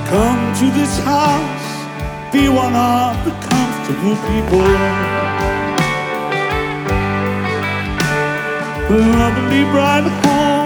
Come to this house, be one of the comfortable people. A lovely bright home